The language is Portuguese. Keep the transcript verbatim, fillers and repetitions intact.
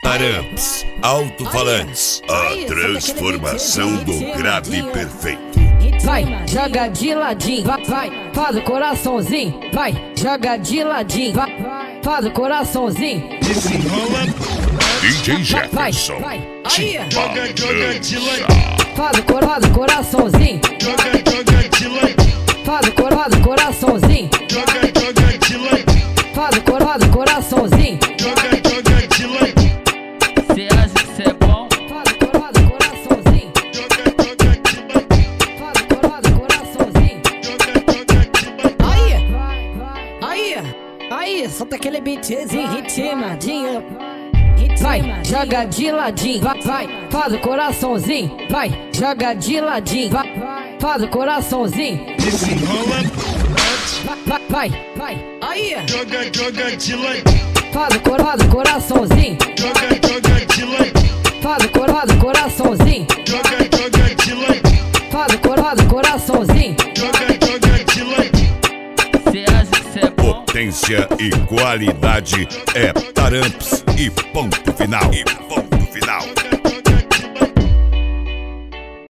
Taramps, alto-falantes, a transformação do grave perfeito. Vai, joga de ladinho, vai, vai, faz o coraçãozinho, vai, joga de ladinho, vai, faz o coraçãozinho. D J Jefferson, te balança. Faz o cor, faz o coraçãozinho, faz o cor, faz o coraçãozinho, faz o cor, faz o coraçãozinho. Cê acha que cê é bom? Faz o cor, faz o coraçãozinho, faz o cor, faz o coraçãozinho. Aí, aí, aí, solta aquele beatzinho ritmadinho. Vai, joga de ladinho, vai, vai, faz o coraçãozinho, vai, joga de ladinho, vai, faz o coraçãozinho. Vai, vai, vai, aí, Joga, joga de ladinho, faz o cor, faz o coraçãozinho, joga, joga de ladinho, faz o cor, faz o coraçãozinho, joga, joga de ladinho, faz o cor, faz o coraçãozinho. joga, joga de ladinho. Cê acha que cê é bom? Potência e qualidade é Taramps e ponto final. E ponto final.